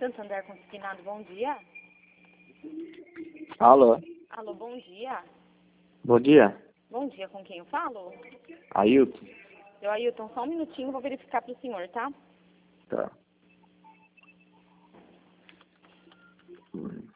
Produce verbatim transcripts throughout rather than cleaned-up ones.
Santander Consignado, bom dia. Alô? Alô, bom dia. Bom dia. Bom dia, com quem eu falo? Ailton? Seu Ailton, só um minutinho, vou verificar para o senhor, tá? Tá. Hum.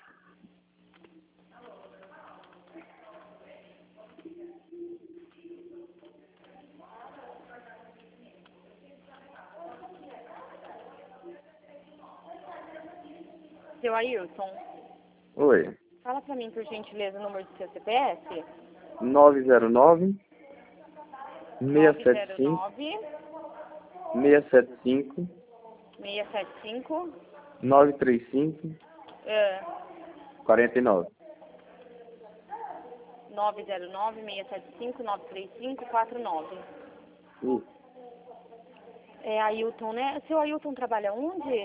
Seu Ailton, Oi. fala para mim, por gentileza, o número do seu C P F. nove zero nove, seis sete nove zero cinco, nove, seis sete cinco, seis sete cinco, nove três cinco, é, quatro nove. nove zero nove, seis sete cinco, nove três cinco, quatro nove. Isso. É Ailton, né? Seu Ailton trabalha onde?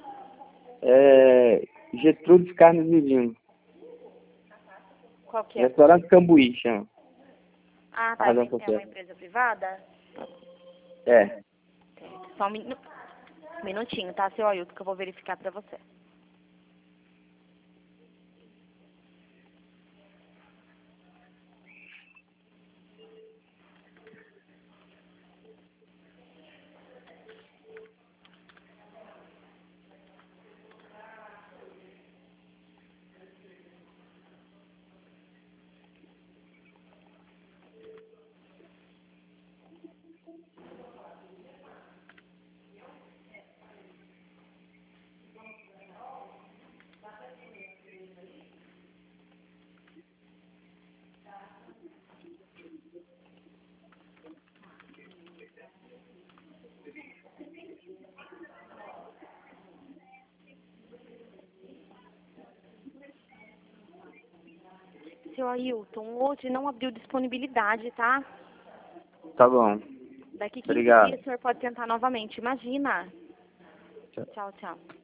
É Getúlio Carnes e Vinho. Qual que é? Restaurante Cambuí, chama. Ah, tá. A É uma, razão é uma social. empresa privada? É. Só um minu- minutinho, tá, seu Ailton, que eu vou verificar pra você. Seu Ailton, hoje não abriu disponibilidade, tá? Tá bom. Daqui quinze Obrigado. dias o senhor pode tentar novamente, imagina. Tchau. Tchau, tchau.